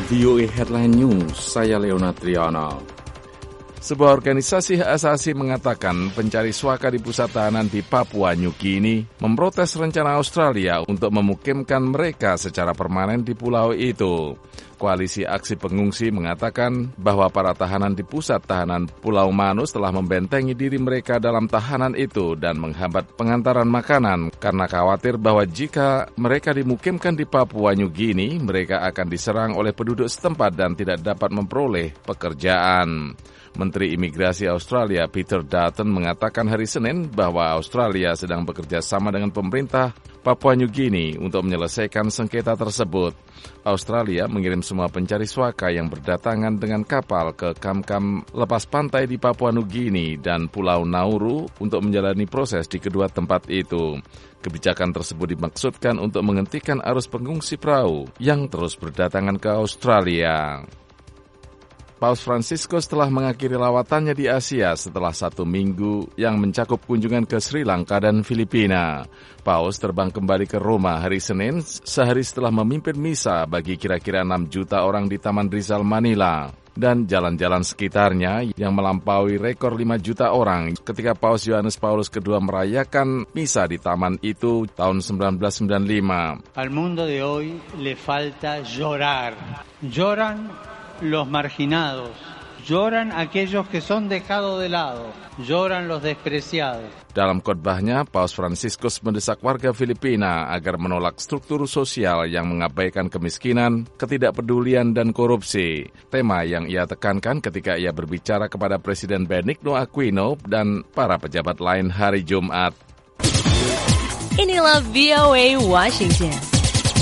VOA Headline News, saya Leonard Triana. Sebuah organisasi hak asasi mengatakan pencari suaka di pusat tahanan di Papua New Guinea memprotes rencana Australia untuk memukimkan mereka secara permanen di pulau itu. Koalisi Aksi Pengungsi mengatakan bahwa para tahanan di pusat tahanan Pulau Manus telah membentengi diri mereka dalam tahanan itu dan menghambat pengantaran makanan karena khawatir bahwa jika mereka dimukimkan di Papua New Guinea, mereka akan diserang oleh penduduk setempat dan tidak dapat memperoleh pekerjaan. Menteri Imigrasi Australia Peter Dutton mengatakan hari Senin bahwa Australia sedang bekerja sama dengan pemerintah Papua New Guinea untuk menyelesaikan sengketa tersebut. Australia mengirim semua pencari suaka yang berdatangan dengan kapal ke kam-kam lepas pantai di Papua New Guinea dan Pulau Nauru untuk menjalani proses di kedua tempat itu. Kebijakan tersebut dimaksudkan untuk menghentikan arus pengungsi perahu yang terus berdatangan ke Australia. Paus Franciscus telah mengakhiri lawatannya di Asia setelah 1 minggu yang mencakup kunjungan ke Sri Lanka dan Filipina. Paus terbang kembali ke Roma hari Senin sehari setelah memimpin misa bagi kira-kira 6 juta orang di Taman Rizal Manila dan jalan-jalan sekitarnya yang melampaui rekor 5 juta orang ketika Paus Yohanes Paulus II merayakan misa di taman itu tahun 1995. Al mundo de hoy le falta llorar. Lloran los marginados, lloran aquellos que son dejados de lado, lloran los despreciados. Dalam khotbahnya, Paus Franciscus mendesak warga Filipina agar menolak struktur sosial yang mengabaikan kemiskinan, ketidakpedulian, dan korupsi. Tema yang ia tekankan ketika ia berbicara kepada Presiden Benigno Aquino dan para pejabat lain hari Jumat. Inilah VOA Washington.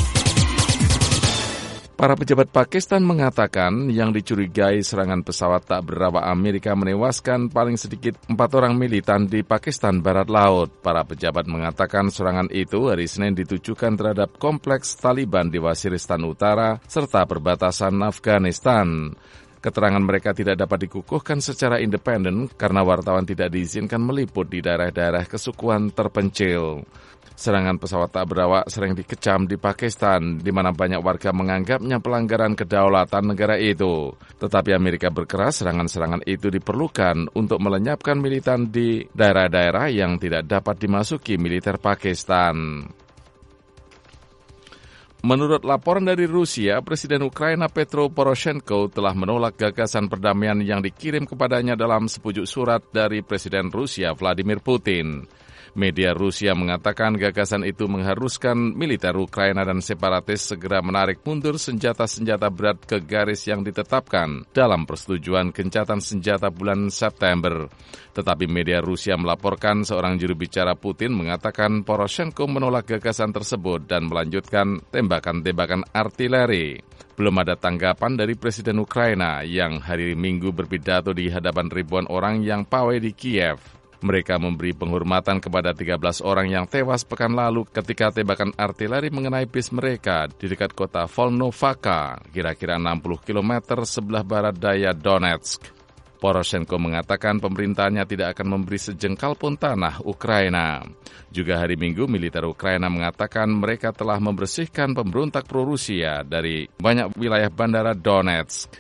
Para pejabat Pakistan mengatakan yang dicurigai serangan pesawat tak berawak Amerika menewaskan paling sedikit 4 orang militan di Pakistan Barat Laut. Para pejabat mengatakan serangan itu hari Senin ditujukan terhadap kompleks Taliban di Waziristan Utara serta perbatasan Afghanistan. Keterangan mereka tidak dapat dikukuhkan secara independen karena wartawan tidak diizinkan meliput di daerah-daerah kesukuan terpencil. Serangan pesawat tak berawak sering dikecam di Pakistan, di mana banyak warga menganggapnya pelanggaran kedaulatan negara itu. Tetapi Amerika berkeras serangan-serangan itu diperlukan untuk melenyapkan militan di daerah-daerah yang tidak dapat dimasuki militer Pakistan. Menurut laporan dari Rusia, Presiden Ukraina Petro Poroshenko telah menolak gagasan perdamaian yang dikirim kepadanya dalam sepucuk surat dari Presiden Rusia Vladimir Putin. Media Rusia mengatakan gagasan itu mengharuskan militer Ukraina dan separatis segera menarik mundur senjata-senjata berat ke garis yang ditetapkan dalam persetujuan gencatan senjata bulan September. Tetapi media Rusia melaporkan seorang juru bicara Putin mengatakan Poroshenko menolak gagasan tersebut dan melanjutkan tembakan-tembakan artileri. Belum ada tanggapan dari Presiden Ukraina yang hari Minggu berpidato di hadapan ribuan orang yang pawai di Kiev. Mereka memberi penghormatan kepada 13 orang yang tewas pekan lalu ketika tembakan artileri mengenai bis mereka di dekat kota Volnovaka, kira-kira 60 km sebelah barat daya Donetsk. Poroshenko mengatakan pemerintahnya tidak akan memberi sejengkal pun tanah Ukraina. Juga hari Minggu, militer Ukraina mengatakan mereka telah membersihkan pemberontak pro-Rusia dari banyak wilayah bandara Donetsk.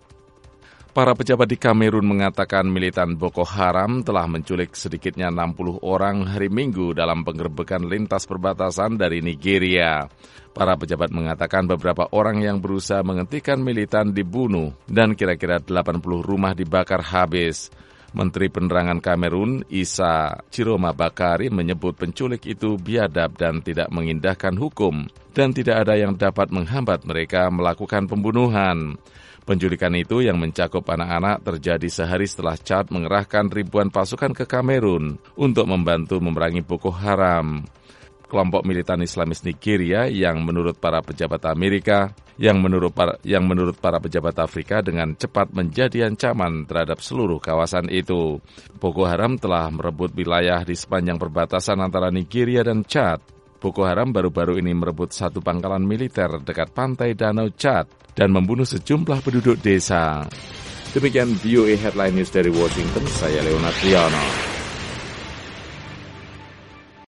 Para pejabat di Kamerun mengatakan militan Boko Haram telah menculik sedikitnya 60 orang hari Minggu dalam penggerbekan lintas perbatasan dari Nigeria. Para pejabat mengatakan beberapa orang yang berusaha menghentikan militan dibunuh dan kira-kira 80 rumah dibakar habis. Menteri Penerangan Kamerun, Issa Chiroma Bakari, menyebut penculik itu biadab dan tidak mengindahkan hukum dan tidak ada yang dapat menghambat mereka melakukan pembunuhan. Penculikan itu yang mencakup anak-anak terjadi sehari setelah Chad mengerahkan ribuan pasukan ke Kamerun untuk membantu memerangi Boko Haram. Kelompok militan Islamis Nigeria yang menurut para pejabat Amerika, yang menurut para pejabat Afrika dengan cepat menjadi ancaman terhadap seluruh kawasan itu. Boko Haram telah merebut wilayah di sepanjang perbatasan antara Nigeria dan Chad. Boko Haram baru-baru ini merebut satu pangkalan militer dekat pantai Danau Chad dan membunuh sejumlah penduduk desa. Demikian VOA Headline News dari Washington, saya Leonard Triana.